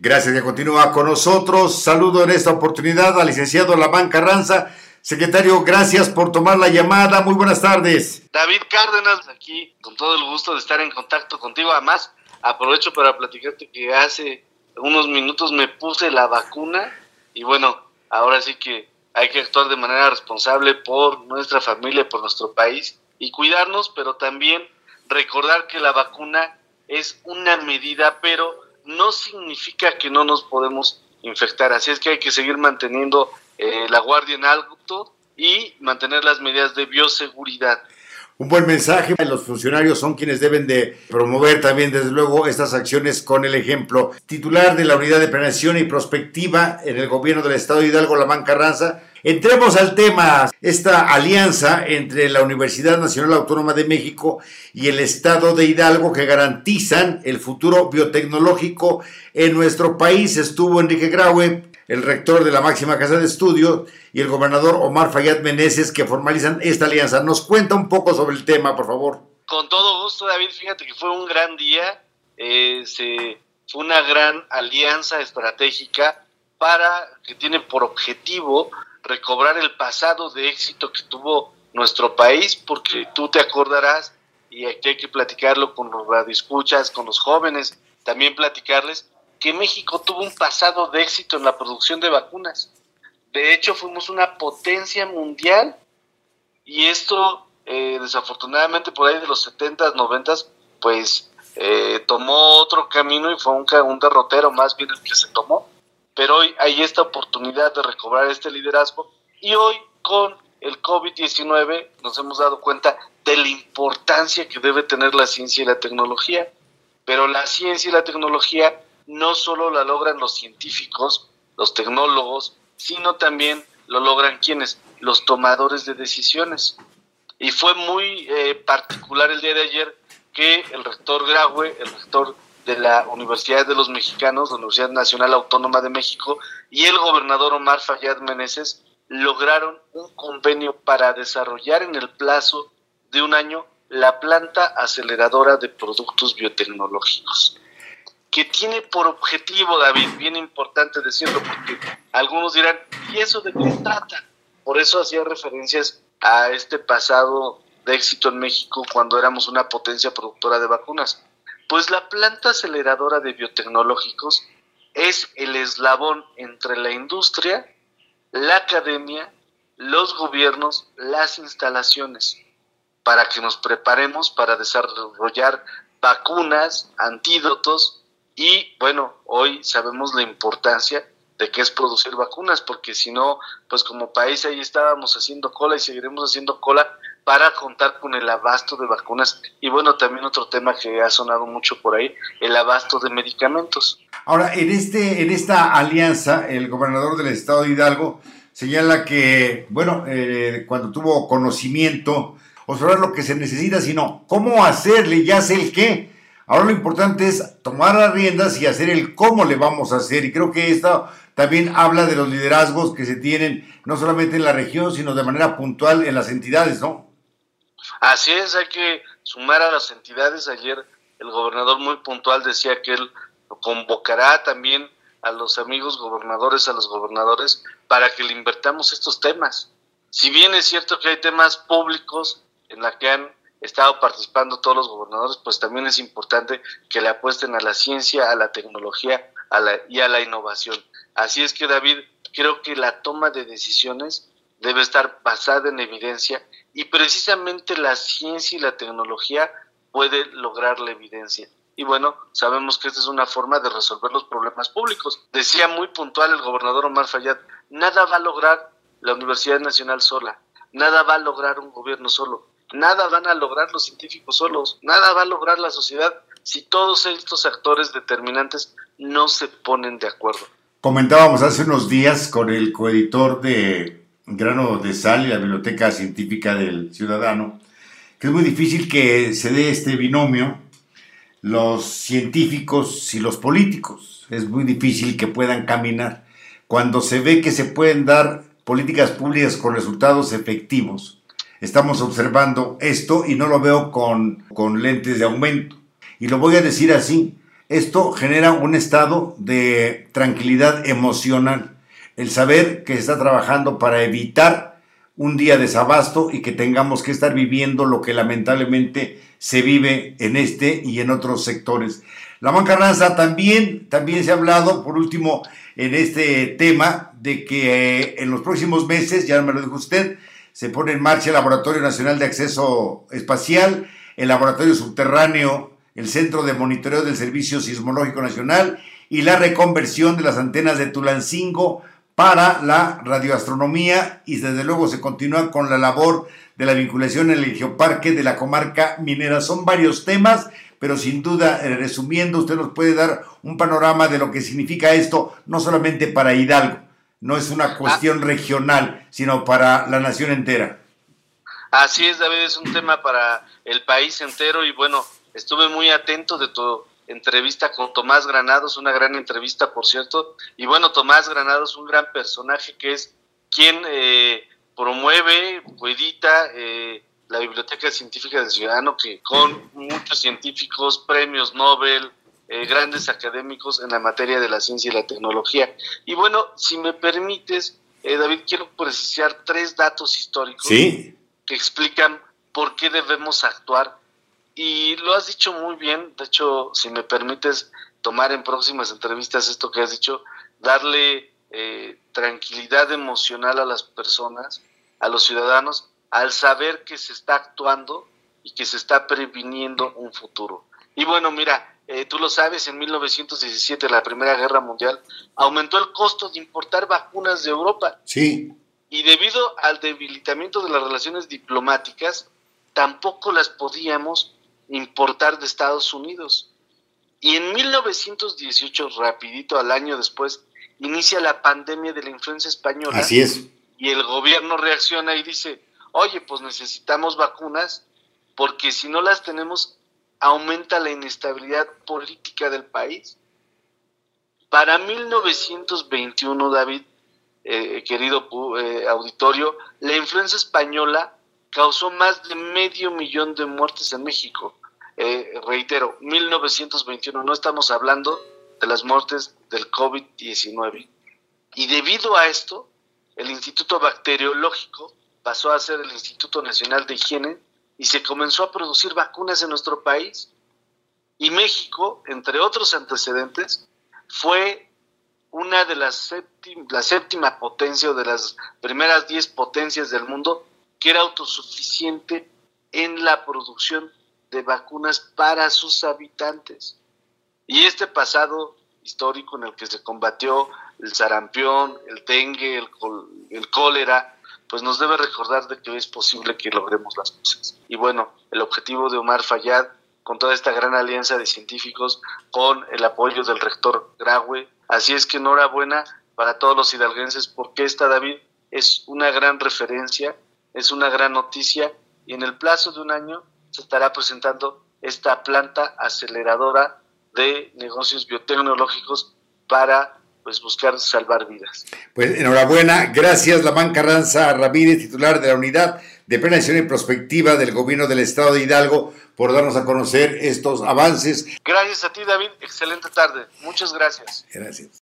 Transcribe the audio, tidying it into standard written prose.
Gracias, que continúa con nosotros. Saludo en esta oportunidad al licenciado Lamán Carranza. Secretario, gracias por tomar la llamada. Muy buenas tardes. David Cárdenas, aquí con todo el gusto de estar en contacto contigo. Además, aprovecho para platicarte que hace unos minutos me puse la vacuna y bueno, ahora sí que hay que actuar de manera responsable por nuestra familia, por nuestro país y cuidarnos, pero también recordar que la vacuna es una medida, pero no significa que no nos podemos infectar. Así es que hay que seguir manteniendo la guardia en alto y mantener las medidas de bioseguridad. Un buen mensaje. Los funcionarios son quienes deben de promover también, desde luego, estas acciones con el ejemplo. Titular de la Unidad de Planeación y Prospectiva en el Gobierno del Estado de Hidalgo, Lamán Carranza. Entremos al tema, esta alianza entre la Universidad Nacional Autónoma de México y el Estado de Hidalgo que garantizan el futuro biotecnológico en nuestro país. Estuvo Enrique Graue, el rector de la máxima casa de estudios, y el gobernador Omar Fayad Meneses, que formalizan esta alianza. ¿Nos cuenta un poco sobre el tema, por favor? Con todo gusto, David. Fíjate que fue un gran día, fue una gran alianza estratégica que tiene por objetivo recobrar el pasado de éxito que tuvo nuestro país, porque tú te acordarás, y aquí hay que platicarlo con los radioescuchas, con los jóvenes, también platicarles que México tuvo un pasado de éxito en la producción de vacunas. De hecho, fuimos una potencia mundial y esto, desafortunadamente, por ahí de los 70s, 90s, pues tomó otro camino y fue un derrotero más bien el que se tomó. Pero hoy hay esta oportunidad de recobrar este liderazgo y hoy con el COVID-19 nos hemos dado cuenta de la importancia que debe tener la ciencia y la tecnología. Pero la ciencia y la tecnología no solo la logran los científicos, los tecnólogos, sino también lo logran ¿quiénes? Los tomadores de decisiones. Y fue muy particular el día de ayer que el rector Graue, el rector de la Universidad de los Mexicanos, la Universidad Nacional Autónoma de México, y el gobernador Omar Fayad Meneses lograron un convenio para desarrollar en el plazo de un año la planta aceleradora de productos biotecnológicos, que tiene por objetivo, David, bien importante decirlo, porque algunos dirán, ¿y eso de qué trata? Por eso hacía referencias a este pasado de éxito en México cuando éramos una potencia productora de vacunas. Pues la planta aceleradora de biotecnológicos es el eslabón entre la industria, la academia, los gobiernos, las instalaciones, para que nos preparemos para desarrollar vacunas, antídotos y, bueno, hoy sabemos la importancia de qué es producir vacunas, porque si no, pues como país ahí estábamos haciendo cola y seguiremos haciendo cola para contar con el abasto de vacunas y bueno, también otro tema que ha sonado mucho por ahí, el abasto de medicamentos. Ahora, en esta alianza, el gobernador del estado de Hidalgo señala que, bueno, cuando tuvo conocimiento, observar lo que se necesita, sino cómo hacerle, ya sé el qué. Ahora lo importante es tomar las riendas y hacer el cómo le vamos a hacer, y creo que esto también habla de los liderazgos que se tienen, no solamente en la región, sino de manera puntual en las entidades, ¿no? Así es, hay que sumar a las entidades. Ayer el gobernador muy puntual decía que él convocará también a los amigos gobernadores, a los gobernadores, para que le invertamos estos temas. Si bien es cierto que hay temas públicos en la que han estado participando todos los gobernadores, pues también es importante que le apuesten a la ciencia, a la tecnología y a la innovación. Así es que, David, creo que la toma de decisiones debe estar basada en evidencia y precisamente la ciencia y la tecnología puede lograr la evidencia. Y bueno, sabemos que esta es una forma de resolver los problemas públicos. Decía muy puntual el gobernador Omar Fayad, nada va a lograr la Universidad Nacional sola, nada va a lograr un gobierno solo, nada van a lograr los científicos solos, nada va a lograr la sociedad si todos estos actores determinantes no se ponen de acuerdo. Comentábamos hace unos días con el coeditor de Grano de Sal y la Biblioteca Científica del Ciudadano, que es muy difícil que se dé este binomio, los científicos y los políticos. Es muy difícil que puedan caminar. Cuando se ve que se pueden dar políticas públicas con resultados efectivos, estamos observando esto y no lo veo con lentes de aumento. Y lo voy a decir así, Esto genera un estado de tranquilidad emocional, el saber que se está trabajando para evitar un día de desabasto y que tengamos que estar viviendo lo que lamentablemente se vive en este y en otros sectores. Lamán Carranza, también se ha hablado, por último, en este tema, de que en los próximos meses, ya me lo dijo usted, se pone en marcha el Laboratorio Nacional de Acceso Espacial, el Laboratorio Subterráneo, el Centro de Monitoreo del Servicio Sismológico Nacional y la reconversión de las antenas de Tulancingo para la radioastronomía, y desde luego se continúa con la labor de la vinculación en el geoparque de la comarca minera. Son varios temas, pero sin duda, resumiendo, usted nos puede dar un panorama de lo que significa esto, no solamente para Hidalgo, no es una cuestión regional, sino para la nación entera. Así es, David, es un tema para el país entero, y bueno, estuve muy atento de tu entrevista con Tomás Granados, una gran entrevista, por cierto, y bueno, Tomás Granados es un gran personaje que es quien promueve, edita la Biblioteca Científica del Ciudadano, que con muchos científicos, premios Nobel, grandes académicos en la materia de la ciencia y la tecnología. Y bueno, si me permites, David, quiero precisar 3 datos históricos que explican por qué debemos actuar. Y lo has dicho muy bien. De hecho, si me permites tomar en próximas entrevistas esto que has dicho, darle tranquilidad emocional a las personas, a los ciudadanos, al saber que se está actuando y que se está previniendo un futuro. Y bueno, mira, tú lo sabes, en 1917, la Primera Guerra Mundial, aumentó el costo de importar vacunas de Europa. Sí. Y debido al debilitamiento de las relaciones diplomáticas, tampoco las podíamos importar de Estados Unidos. Y en 1918, rapidito al año después, inicia la pandemia de la influenza española. Así es. Y el gobierno reacciona y dice, oye, pues necesitamos vacunas, porque si no las tenemos, aumenta la inestabilidad política del país. Para 1921, David, querido auditorio, la influenza española causó más de 500,000 de muertes en México. Reitero, 1921, no estamos hablando de las muertes del COVID-19. Y debido a esto, el Instituto Bacteriológico pasó a ser el Instituto Nacional de Higiene y se comenzó a producir vacunas en nuestro país. Y México, entre otros antecedentes, fue una de la séptima potencia, o de las primeras 10 potencias del mundo, que era autosuficiente en la producción de vacunas para sus habitantes. Y este pasado histórico en el que se combatió el sarampión, el dengue, el cólera, pues nos debe recordar de que es posible que logremos las cosas. Y bueno, el objetivo de Omar Fayad, con toda esta gran alianza de científicos, con el apoyo del rector Graue, así es que enhorabuena para todos los hidalguenses, porque esta, David, es una gran referencia, es una gran noticia, y en el plazo de un año se estará presentando esta planta aceleradora de negocios biotecnológicos para buscar salvar vidas. Pues enhorabuena, gracias Lamán Carranza Ramírez, titular de la Unidad de Planeación y Prospectiva del Gobierno del Estado de Hidalgo, por darnos a conocer estos avances. Gracias a ti, David, excelente tarde, muchas gracias. Gracias.